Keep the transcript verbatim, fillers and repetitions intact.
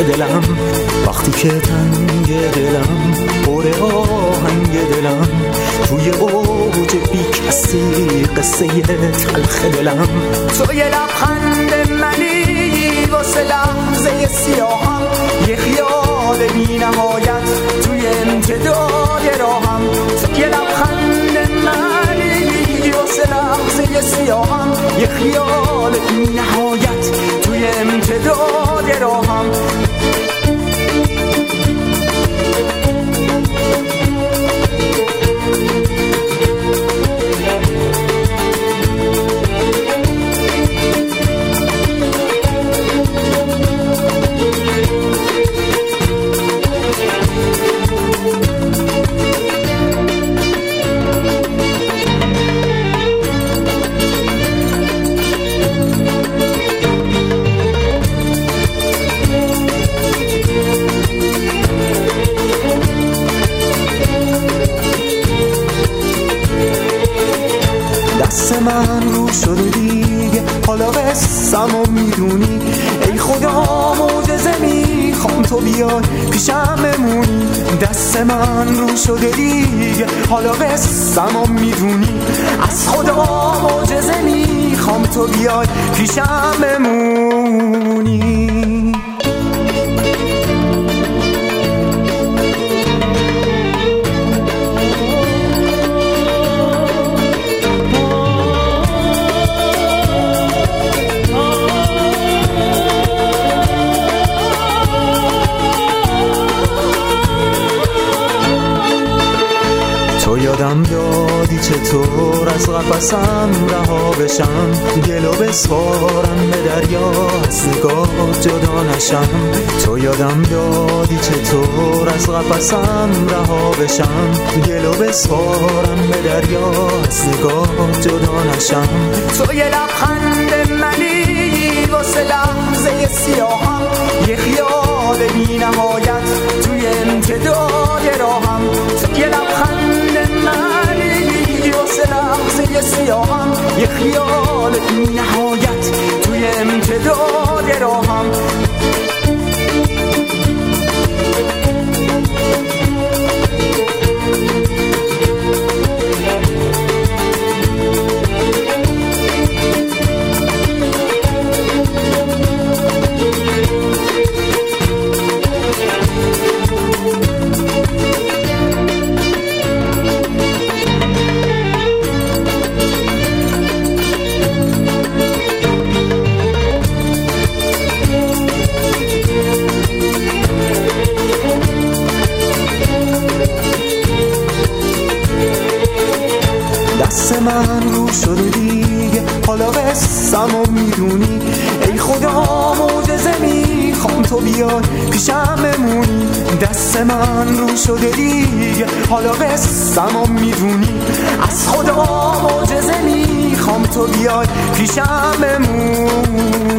دلم، وقتی که تنگ دلم پر آهنگ دلم، توی اوج بی کسی قصه تلخ دلم. تو یه لبخند منی واسه لحظه سیاهم، یه خیال بی نهایت توی امتداد راهم. تو یه لبخند منی واسه لحظه سیاهم، یه خیال بی نهایت توی امتداد راهم. دست من رو شده دیگه، حالا قصم و میدونی. ای خدا معجزه میخوام تو بیای پیشم بمونی. دست من رو شده دیگه، حالا قصم و میدونی. از خدا معجزه میخوام تو بیای پیشم بمونی. تو یادم دادی چطور از قفسم رها بشم، گلو بسپارم به دریا از نگاه جدا نشم. تو یادم دادی چطور از قفسم رها بشم، گلو بسپارم به دریا از نگاه جدا نشم. تو یه لبخند منی واسه لحظه سیاهم، یه خیال بی نهایت توی امتداد راهم. تو یه لبخند منی واسه لحظه سیاهم، یه خیال بی نهایت توی امتداد راهم. دست من رو شده دیگه، حالا قصم و میدونی. ای خدا معجزه میخوام تو بیای پیشم بمونی. دست من رو شده دیگه، حالا قصم و میدونی. از خدا معجزه میخوام تو بیای پیشم بمونی.